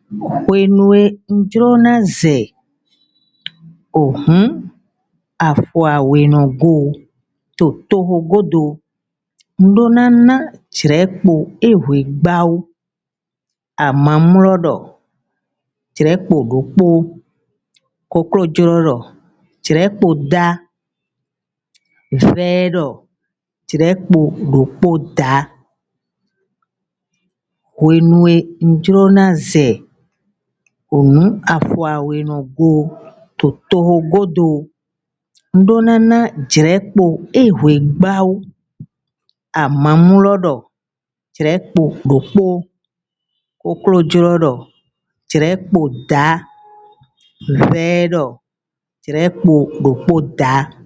Hwenue njrona zɛ ohum afuawenogo totohogodo ndonana chirɛkpo ehuegbaw amamlɔdɔ chirɛkpo ɖokpo koklodzelɔdɔ chirɛkpo da vɛɛdɔ chirɛkpo ɖokpo da hwenue njrona zɛ ohum afuawenogo totohogodo ndonana chirɛkpo ehuegbaw amamlɔdɔ chirɛkpo ɖokpo koklodzelɔdɔ chirɛkpo da vɛɛdɔ chirɛkpo ɖokpo da